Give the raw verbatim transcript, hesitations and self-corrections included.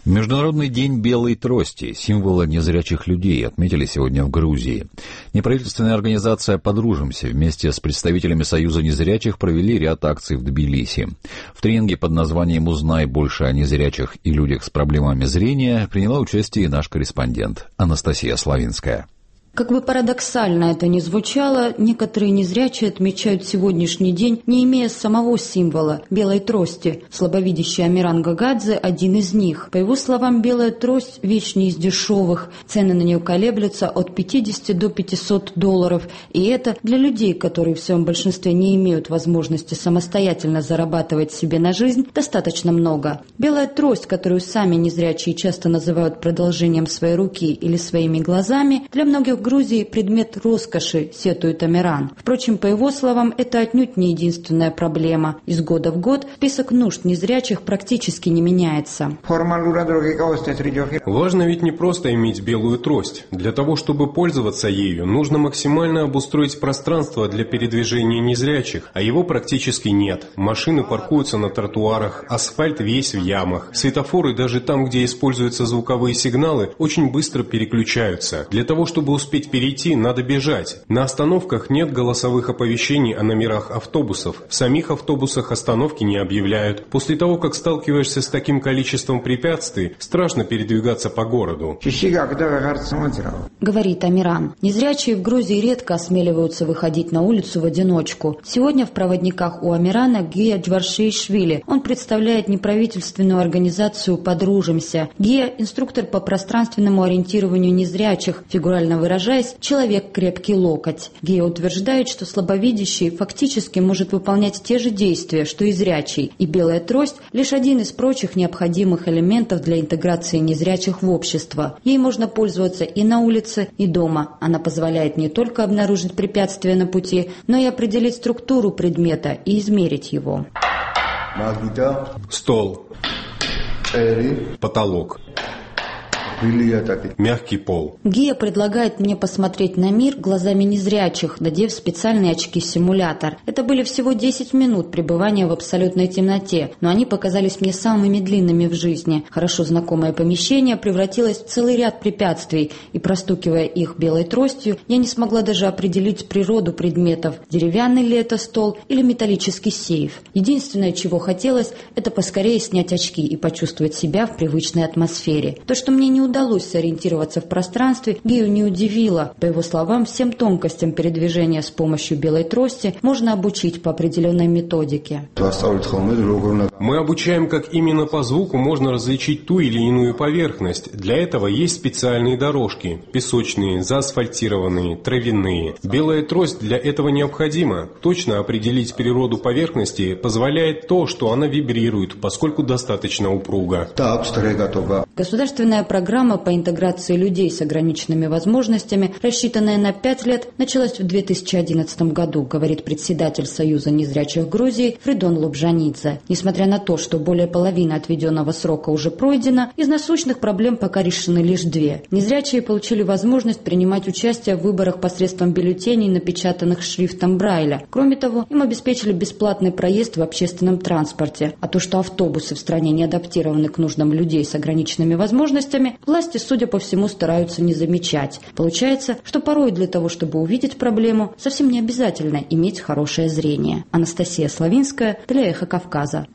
Международный день белой трости, символа незрячих людей, отметили сегодня в Грузии. Неправительственная организация «Подружимся» вместе с представителями Союза незрячих провели ряд акций в Тбилиси. В тренинге под названием «Узнай больше о незрячих и людях с проблемами зрения» приняла участие наш корреспондент Анастасия Славинская. Как бы парадоксально это ни звучало, некоторые незрячие отмечают сегодняшний день, не имея самого символа – белой трости. Слабовидящий Амиран Гагадзе – один из них. По его словам, белая трость – вещь не из дешевых. Цены на нее колеблются от пятидесяти до пятисот долларов. И это для людей, которые в своем большинстве не имеют возможности самостоятельно зарабатывать себе на жизнь, достаточно много. Белая трость, которую сами незрячие часто называют продолжением своей руки или своими глазами, для многих в Грузии предмет роскоши, сетует Амиран. Впрочем, по его словам, это отнюдь не единственная проблема. Из года в год список нужд незрячих практически не меняется. Важно ведь не просто иметь белую трость. Для того, чтобы пользоваться ею, нужно максимально обустроить пространство для передвижения незрячих, а его практически нет. Машины паркуются на тротуарах, асфальт весь в ямах. Светофоры даже там, где используются звуковые сигналы, очень быстро переключаются. Для того, чтобы успеть перейти, надо бежать. На остановках нет голосовых оповещений о номерах автобусов. В самих автобусах остановки не объявляют. После того, как сталкиваешься с таким количеством препятствий, страшно передвигаться по городу. Говорит Амиран. Незрячие в Грузии редко осмеливаются выходить на улицу в одиночку. Сегодня в проводниках у Амирана Гия Джваршишвили. Он представляет неправительственную организацию «Подружимся». Гия – инструктор по пространственному ориентированию незрячих, фигурально выражаясь, человек крепкий локоть. Гия утверждает, что слабовидящий фактически может выполнять те же действия, что и зрячий, и белая трость – лишь один из прочих необходимых элементов для интеграции незрячих в общество. Ей можно пользоваться и на улице, и дома. Она позволяет не только обнаружить препятствия на пути, но и определить структуру предмета и измерить его. Стол. Потолок. Мягкий пол. Гия предлагает мне посмотреть на мир глазами незрячих, надев специальные очки-симулятор. Это были всего десять минут пребывания в абсолютной темноте, но они показались мне самыми длинными в жизни. Хорошо знакомое помещение превратилось в целый ряд препятствий, и, простукивая их белой тростью, я не смогла даже определить природу предметов, деревянный ли это стол или металлический сейф. Единственное, чего хотелось, это поскорее снять очки и почувствовать себя в привычной атмосфере. То, что мне не удалось сориентироваться в пространстве, Гию не удивило. По его словам, всем тонкостям передвижения с помощью белой трости можно обучить по определенной методике. Мы обучаем, как именно по звуку можно различить ту или иную поверхность. Для этого есть специальные дорожки – песочные, заасфальтированные, травяные. Белая трость для этого необходима. Точно определить природу поверхности позволяет то, что она вибрирует, поскольку достаточно упруга. Государственная программа по интеграции людей с ограниченными возможностями, рассчитанная на пять лет, началась в две тысячи одиннадцатом году, говорит председатель Союза незрячих Грузии Фридон Лобжанидзе. Несмотря на то, что более половины отведенного срока уже пройдено, из насущных проблем пока решены лишь две. Незрячие получили возможность принимать участие в выборах посредством бюллетеней, напечатанных шрифтом Брайля. Кроме того, им обеспечили бесплатный проезд в общественном транспорте. А то, что автобусы в стране не адаптированы к нуждам людей с ограниченными возможностями, власти, судя по всему, стараются не замечать. Получается, что порой для того, чтобы увидеть проблему, совсем не обязательно иметь хорошее зрение. Анастасия Славинская для «Эхо Кавказа».